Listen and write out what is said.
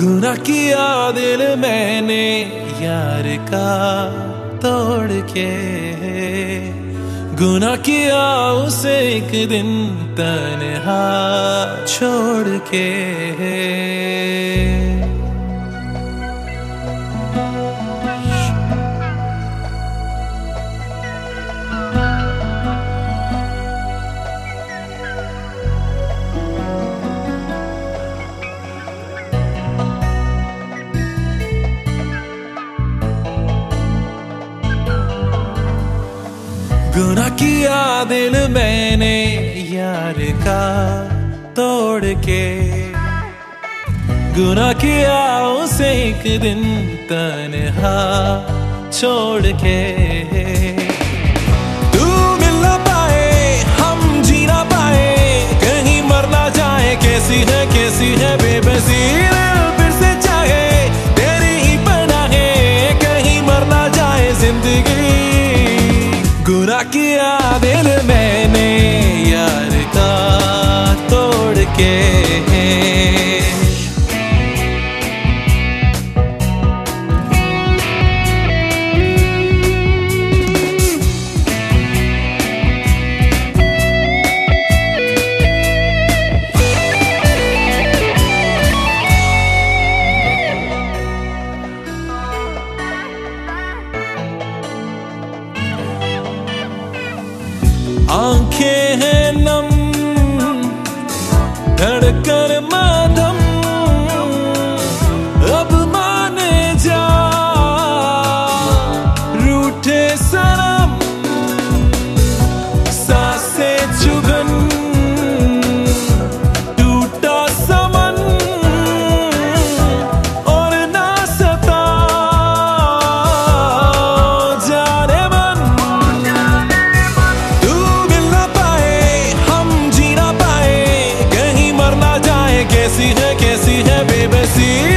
गुनाह किया दिल मैंने यार का तोड़ के, गुनाह किया उसे एक दिन तन्हा छोड़ के। गुनाह किया दिल मैंने यार का तोड़ के, गुनाह किया उसे एक दिन तन्हा छोड़ के। तू मिल ना पाए हम जी ना पाए, कहीं मर ना जाए, कैसी है बेबसी फिर से चाहे तेरी ही पनाहें, कहीं मर ना जाए जिंदगी। गुनाह किया दिल मैंने यार का तोड़ के। आंखें हैं नम, धड़कन मधम, अब माने जा रूठे सनम। सांसें चुभन टूटा समन, और ना सता जाने मन। तू मिल ना पाए हम जी ना पाए, कहीं मर ना जाए, कैसी है बेबसी